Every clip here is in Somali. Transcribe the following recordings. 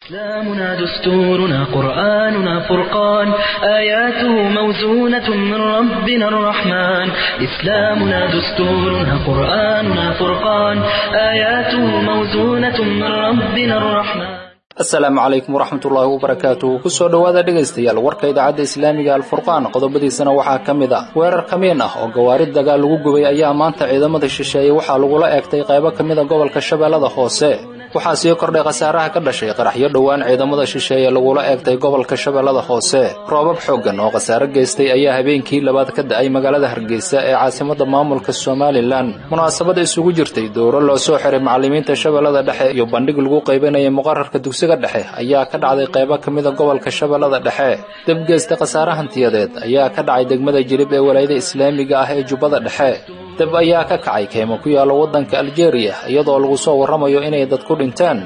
إسلامنا دستورنا قرآننا فرقان آياته موزونة من ربنا الرحمن إسلامنا دستورنا قرآننا فرقان آياته موزونة من ربنا الرحمن السلام عليكم ورحمة الله وبركاته kusoo dhawaada dhageystayaal warka idaacadda islaamiga al-furqaan qodobadiisana waxaa kamid ah weerar kameen ah oo gawaarid dagaal lagu gubay ayaa maanta ciidamada shisheeye waxaa lagula eegtay qaybo kamid ah gobolka Shabeellada Hoose waxaa sii kordhay khasaaraha ka dhashay qaraxyo dhawaan ciidamada shisheeye lagula eegtay gobolka Shabeellada Hoose roobab xooggan oo khasaare geystay ayaa habeenkii labaad ka da'ay magaalada Hargeysa ee caasimadda maamulka Somaliland munaasabad isugu jirtay dowro loo soo xiray macallimiinta Shabeellada Dhexe iyo bandhig lagu qaybinayay muqarrarka dugsiga dhexe ayaa ka dhacday qaybo kamid ah gobolka Shabeellada Dhexe dib geystay khasaare hantiyadeed ayaa ka dhacay degmada Jilib ee wilaayada Islaamiga ah ee Jubbada Dhexe dab ayaa ka kacay keymo ku yaala wadanka Algeria iyadoo lagu soo waramayo inay dad ku dhinteen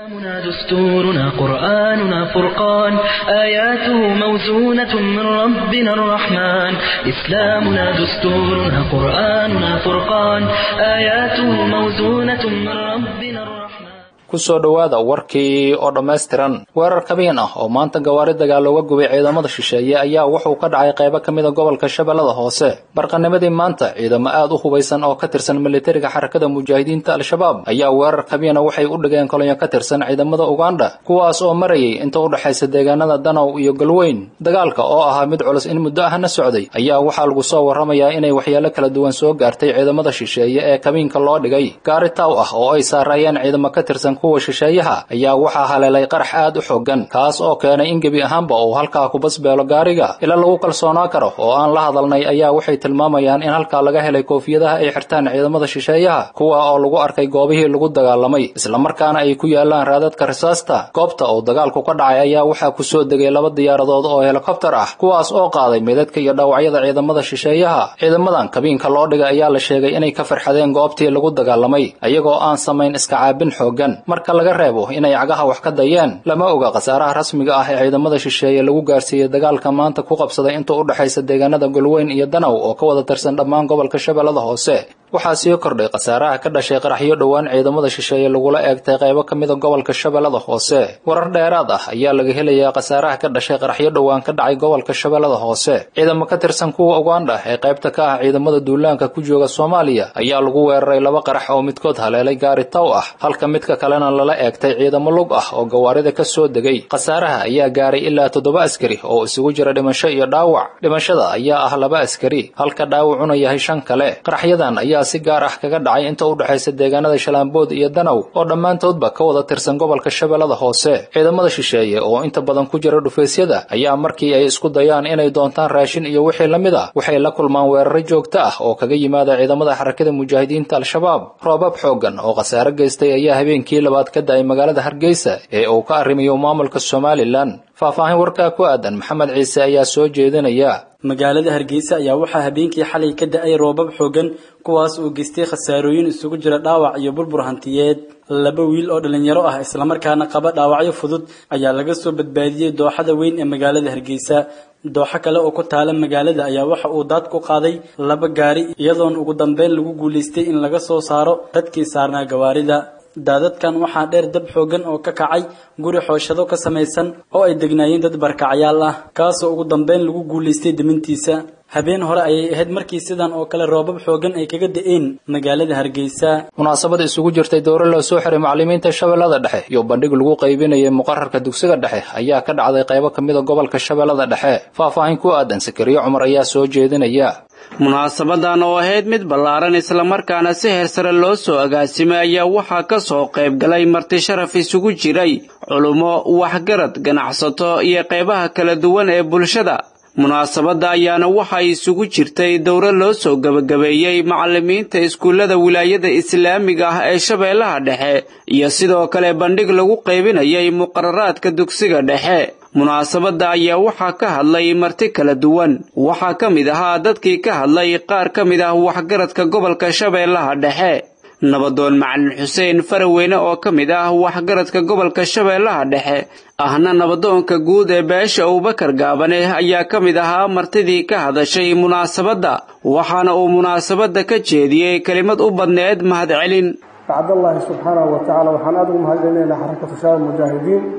دستورنا قرآننا فرقان آياته موزونة من ربنا الرحمن إسلامنا دستورنا قرآننا فرقان آياته موزونة من ربنا الرحمن kusoo dhawaada warkii oo dhameystiran weerar kabeen ah oo maanta gawaarid dagaal looga gubay ciidamada shisheeye ayaa wuxuu ka dhacay qaybo kamid ah gobolka Shabeellada Hoose barqanimadii maanta ciidamo aad u hubeysan oo ka tirsan militariga xarakada mujaahidiinta al-shabaab ayaa weerar kabeen waxay u dhigeen kolonyo ka tirsan ciidamada Uganda kuwaas oo marayay inta u dhaxaysa deegaanada Danow iyo Galweyn dagaalka oo ahaa mid culus in muddo ahna socday ayaa waxaa lagu soo waramayaa inay waxyaalo kala duwan soo gaartay ciidamada shisheeye ee kabeenka loo dhigay gaari taw ah oo ay saarayeen ciidamo ka tirsan kuwa shisheeyaha ayaa waxaa haleelay qarax aad u xooggan kaas oo keenay in gebi ahaanba uu halkaa ku basbeelo gaariga ila lagu kalsoonaa karo oo aan la hadalnay ayaa waxay tilmaamayaan in halkaa laga helay koofiyadaha ay xirtaan ciidamada shisheeyaha kuwa oo lagu arkay goobihii lagu dagaalamay isla markaana ay ku yaalaan raadadka risaasta goobta oo dagaalku ka dhacay ayaa waxaa ku soo degay laba diyaaradood oo helikobtar ah kuwaas oo qaaday meedadka iyo dhaawacyada ciidamada shisheeyaha ciidamadan kabeenka loo dhigay ayaa la sheegay inay ka farxadeen goobtii lagu dagaalamay ayagoo aan samayn iska caabin xooggan marka laga reebo inay cagaha wax ka dayeen lama oga khasaaraha rasmiga ah ee ciidamada shisheeye lagu gaarsiiyay dagaalka maanta ku qabsaday inta u dhaxaysa deegaanada Galweyn iyo Danow oo ka wada tirsan dhammaan gobolka Shabeellada Hoose waxaa sii kordhay khasaaraha ka dhashay qaraxyo dhawaan ciidamada shisheeye lagula eegtay qaybo kamid ah gobolka Shabeellada Hoose warar dheeraad ah ayaa laga helayaa khasaaraha ka dhashay qaraxyo dhawaan ka dhacay gobolka Shabeellada Hoose ciidamo ka tirsan kuwa Uganda ee qaybta ka ah ciidamada duulaanka ku jooga Soomaaliya ayaa lagu weeraray laba qarax oo midkood haleelay gaari taw ah halka midka kalena lala eegtay ciidamo lug ah oo gawaarida ka soo degay khasaaraha ayaa gaaray ilaa 7 askari oo isugu jira dhimasho iyo dhaawac dhimashada ayaa ah 2 askari halka dhaawacuna yahay 5 kale qaraxyadan ayaa si gaar ah kaga dhacay inta u dhaxaysa deegaanada Shalambood iyo Danow oo dhammaantoodba ka wada tirsan gobolka Shabeellada Hoose ciidamada shisheeye oo inta badan ku jira dhufeesyada ayaa markii ay isku dayaan inay doontaan raashin iyo wixii la mid ah waxay la kulmaan weerar joogto ah oo kaga yimaada ciidamada xarakada mujaahidiinta al-shabaab roobab xooggan oo khasaare geystay ayaa habeenkii labaad ka da'ay magaalada Hargeysa ee uu ka arrimayo maamulka Somaliland faahfaahin warka ku aadan Maxamed Ciise ayaa soo jeedinaya magaalada Hargeysa ayaa waxaa habeenkii xalay ka da'ay roobab xooggan kuwaas oo geystay khasaarooyin isugu jira dhaawac iyo burbur hantiyeed laba wiil oo dhalinyaro ah isla markaana qaba dhaawacyo fudud ayaa laga soo badbaadiyay dooxada weyn ee magaalada Hargeysa dooxa kale oo ku taala magaalada ayaa waxa uu daad ku qaaday laba gaari iyadoo ugu dambeyn lagu guuleystay in laga soo saaro dadkii saarnaa gawaarida daadadkan waxaa dheer dab xooggan oo ka kacay guri xooshado ka samaysan oo ay degnaayeen dad barkacyaal ah kaas oo ugu dambeyn lagu guuleystay dimintiisa habeen hore ayay ahayd markii sidan oo kale roobab xooggan ay kaga da'een magaalada Hargeysa munaasabad isugu jirtay dowro loo soo xiray macallimiinta Shabeellada Dhexe iyo bandhig lagu qaybinayay muqarrarka dugsiga dhexe ayaa ka dhacday qaybo kamid ah gobolka Shabeellada Dhexe faahfaahin ku aadan Sakariyo Cumar ayaa soo jeedinaya munaasabadan oo ahayd mid ballaaran isla markaana si heersare loo soo agaasimay ayaa waxaa ka soo qayb galay marti sharaf isugu jiray culummo waxgarad ganacsato iyo qaybaha kala duwan ee bulshada munaasabada ayaana waxa isugu jirtay dowro loo soo gabagabeeyay macallimiinta iskuulada wilaayada islaamiga ah ee Shabeellaha Dhexe iyo sidoo kale bandhig lagu qaybinayay muqarraraadka dugsiga dhexe munaasabada ayaa waxaa ka hadlay marti kala duwan waxaa ka mid ahaa dadkii ka hadlay qaar ka mid ah waxgaradka gobolka Shabeellaha Dhexe nabadoon macallin Xuseen Faraweyne oo ka mid ah waxgaradka gobolka Shabeellaha Dhexe ahna nabadoonka guud ee beesha Abubakar Gaabane ayaa ka mid ahaa martidii ka hadashay munaasabada waxaana uu munaasabada ka jeediyay kelimad u badneed mahadcelin bacdallahi subhanahu wa ta'ala waxaan aad ugu mahadcelinaynaa xarakada shabaab mujaahidiin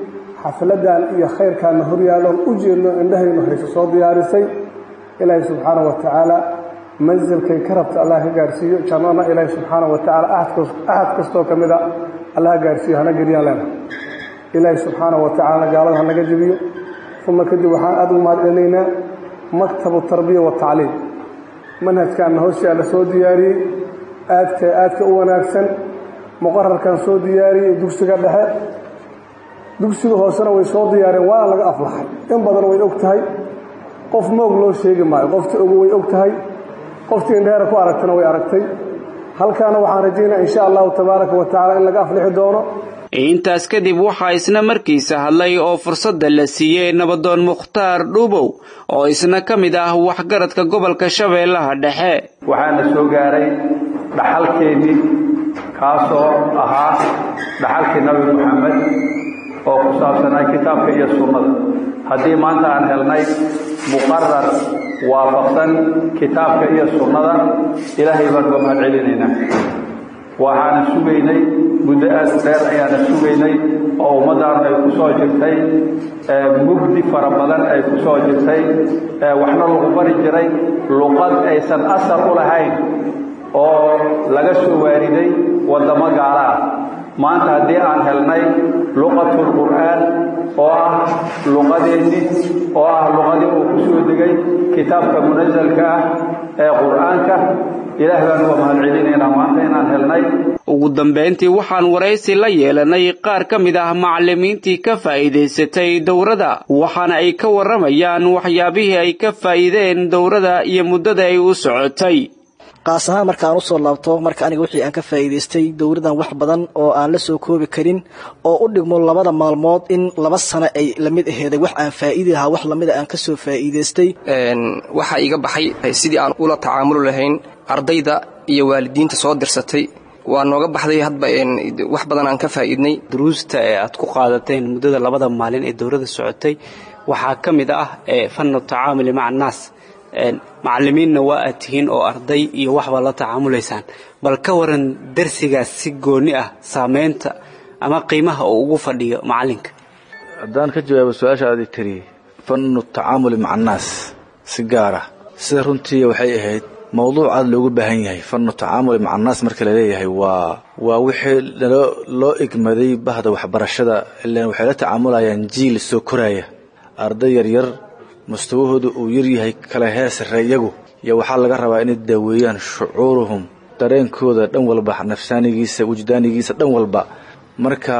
xafladan iyo khayrkaana horyaalon u jeedno indhahaynu hayso soo diyaarisay ilaahay subxaanahu wa tacaala manzilkay ka rabta allah ka gaarsiiyo jannana ilaahay subxaanahu wa tacaala ahad kastoo ka mid a allah ha gaarsiiyo hana geliyaan leenahay ilaahay subxaanahu wa tacaala gaalada hanaga jebiyo uma kadib waxaan aad ugu mahadcelinaynaa maktabu tarbiya watacliim manhajkaana hooshii la soo diyaariyey aadka u wanaagsan muqararkan soo diyaariyey dugsiga dhexe dugsiga hoosena way soo diyaareen waana laga aflaxay in badan way og tahay qof moog loo sheegi maayo qoftii ogu way og tahay qoftii indheera ku aragtana way aragtay halkaana waxaan rajaynaa insha allahu tabaaraka wa tacaala in laga aflixi doono intaas kadib waxaa isna markiisa hadlay oo fursadda la siiyey nabadoon Mukhtaar Dhuubow oo isna ka mid ah waxgaradka gobolka Shabeellaha Dhexe waxaana soo gaaray dhaxalkeedii kaasoo ahaa dhaxalkii Nabi Muhammad oo ku saabsanaa kitaabka iyo sunnada haddii maanta aan helnay muqarrar waafaqsan kitaabka iyo sunnada ilaahay baan uga mahadcelinaynaa waxaana sugaynay muddo aad dheer ayaana sugaynay oo ummaddaanu ay ku soo jirtay mugdi fara badan ay ku soo jirtay waxna lagu bari jiray luqad aysan asal u lahayn oo laga soo waariday waddamo gaala ah maanta haddii aan helnay luqatul qur'aan oo ah luqadeedii oo ah luqadii uu ku soo degay kitaabka munazalka ah ee qur'aanka ilaahay baan uga mahadcelinaynaa maanta inaan helnay ugu dambeyntii waxaan waraysi la yeelanay qaar ka mid ah macallimiintii ka faa'iidaysatay dowrada waxaana ay ka waramayaan waxyaabihii ay ka faa'iideen dowrada iyo muddada ay u socotay qaas ahaan markaan u soo laabto marka aniga wixii aan ka faa'iidaystay dowradan wax badan oo aan la soo koobi karin oo u dhigmo 2 maalmood in 2 sano ay la mid aheeday wax aan faa'iido lahaa wax lamid aan ka soo faa'iidaystay waxa iga baxay sidii aan ula tacaamul lahayn ardayda iyo waalidiinta soo dirsatay waa nooga baxday hadba wax badan aan ka faa'iidnay duruusta aad ku qaadateen muddada 2 maalin ee dowrada socotay waxa kamid ah fannu tacaamul maca naas macallimiinna waa aad tihiin oo arday iyo waxba la tacaamulaysaan bal ka waran darsigaas si gooni ah saameynta ama qiimaha uu ugu fadhiyo macallinka haddaan ka jawaabo su-aashaadii tiri fannu tacaamuli maca annaas si gaar ah sida runtii waxay ahayd mawduuc aad loogu baahan yahay fannu tacaamuli maca annaas marka la leeyahay waa wixii loo igmaday bahda waxbarashada ilaan waxay la tacaamulayaan jiil soo koraya arday yaryar mustawahoodu uu yar yahay kala heesareeyagu iyo waxaa laga rabaa inay daaweeyaan shucuuruhum dareenkooda dhan walba nafsaanigiisa wujdaanigiisa dhan walba marka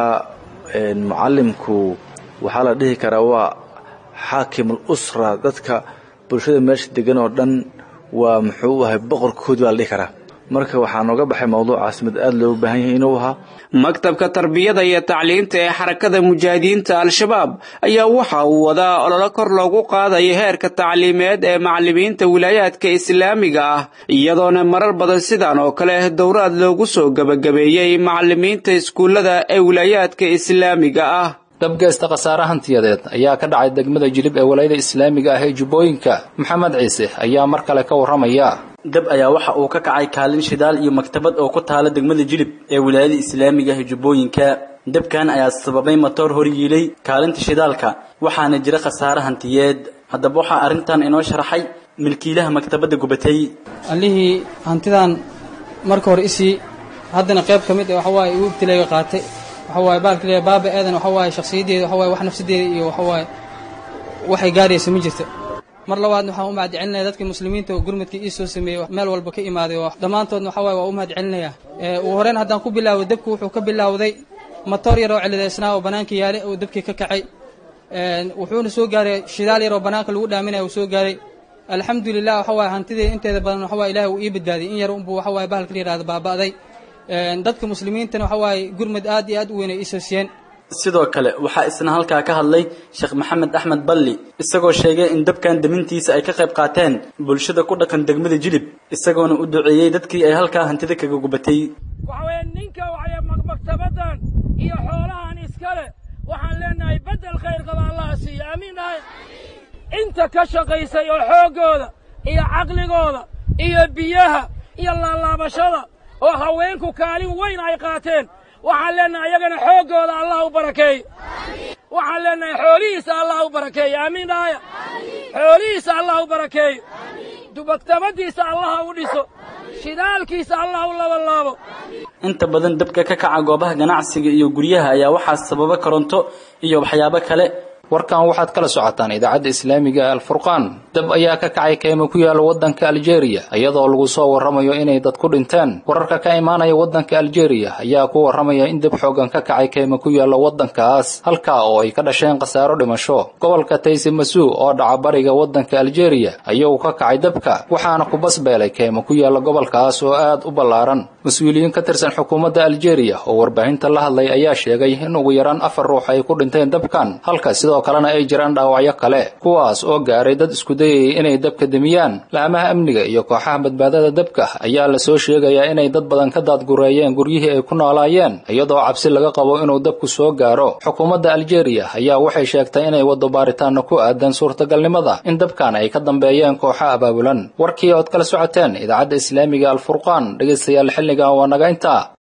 mucallimku waxaa la dhihi karaa waa xaakimul usra dadka bulshada meesha degan oo dhan waa muxuu ahay boqorkood baa la dhihi karaa marka waxaan uga baxay mawduucaas mid aad loogu baahan yahay inuu ahaa maktabka tarbiyada iyo tacliinta ee xarakada mujaahidiinta al-shabaab ayaa waxa uu wadaa olole kor loogu qaadayo heerka tacliimeed ee macallimiinta wilaayaadka islaamiga ah iyadoona marar badan sidan oo kale dowraad loogu soo gabagabeeyey macallimiinta iskuullada ee wilaayaadka islaamiga ah dabgeesta khasaare hantiyadeed ayaa ka dhacay degmada Jilib ee wilaayada islaamiga ah ee Jubbooyinka Maxamed Ciise ayaa mar kale ka waramaya dab ayaa waxa uu ka kacay kaalin shidaal iyo maktabad oo ku taala degmada Jilib ee wilaayada islaamiga ah ee Jubbooyinka dabkan ayaa sababay matoor hor yiilay kaalinta shidaalka waxaana jira khasaare hantiyeed haddaba waxa arintan inoo sharaxay milkiilaha maktabada gubatay allihii hantidan marka hore isi haddana qayb kamid ah waxa waay uu ibtilayga qaatay waxa waay baalkii baaba aadan waxa waay shakhsiyadeeda waxa waay wax nafsideeda iyo waxa waay waxay gaaraysa ma jirto mar labaad waxaan u mahadcelinayaa dadka muslimiinta oo gurmadkii ii soo sameeyay meel walba ka imaaday oo dhamaantoodna waxa waay waa u mahadcelinayaa ugu horeen haddaan ku bilaaway dabku wuxuu ka bilaawday matoor yar oo cilidaysnaa oo banaanka yaale oo dabkii ka kacay wuxuuna soo gaaray shidaal yar oo banaanka lagu dhaaminaya uu soo gaaray alxamdulilah waxa waay hantidii inteeda badan waxa waay ilaahay uu ii badbaadiyay in yar unbuu waxa waay bahalka la yiraahdo baaba'day dadka muslimiintana waxa waay gurmad aad iyo aad u weyn ay soo siiyeen sidoo kale waxa isna halka ka hadlay Sheekh Maxamed Axmed Balli isagoo sheegay in dabkan damintiisa ay ka qayb qaateen bulshada ku dhaqan degmada Jilib isagoona u duceeyay dadkii ay halka hantida kaga gubatay waxa ninka waxa maktabadan iyo xoolahan iskale waxaan leenahay badal khayr qaba Allah siiyo amiin inta ka shaqaysay oo xoogooda iyo aqligooda iyo biyaha iyo laabashada oo haweenku kaalin weyn ay qaateen waxaan leenahay ayagana xoogooda Allah u barakeeyo waxaan leenahay xoolihiisa allah u barakeeyo amiin dhaaya xoolihiisa allah u barakeeyo dubagtamadiisa allah u dhiso shidaalkiisa allah u labalaabo inta badan dabka ka kaca goobaha ganacsiga iyo guryaha ayaa waxaa sababa koronto iyo waxyaabo kale warkan waxaad kala socotaan idaacadda islaamiga Al-Furqaan dab ayaa ka kacay kaymo ku yaala wadanka Algeria iyadoo lagu soo waramayo inay dad ku dhinteen wararka ka imaanaya wadanka Algeria ayaa ku waramaya in dab xoogan ka kacay kaymo ku yaala wadankaas halka oo ay ka dhasheen qasaaro dhimasho gobolka Taysimasu oo dhaca bariga wadanka Algeria ayuu ka kacay dabka waxaana ku basbeelay kaymo ku yaala gobolkaas oo aad u ballaaran mas'uuliyiin ka tirsan xukuumadda Algeria oo warbaahinta la hadlay ayaa sheegay in ugu yaraan 4 ruux ay ku dhinteen dabkan halka sidoo kalena ay jiraan dhaawacyo kale kuwaas oo gaaray dad isku dayay inay dabka damiyaan laamaha amniga iyo kooxaha badbaadada dabka ayaa la soo sheegayaa inay dad badan ka daadgureeyeen guryihii ay ku noolaayeen iyadoo cabsi laga qabo inuu dabku soo gaaro xukuumadda Algeria ayaa waxay sheegtay inay wado baaritaano ku aadan suurtagalnimada in dabkan ay ka dambeeyeen kooxaha abaabulan warkii oo kala socoteen idaacadda islaamiga Al-Furqaan dhageystayaal xilligan waa naga intaa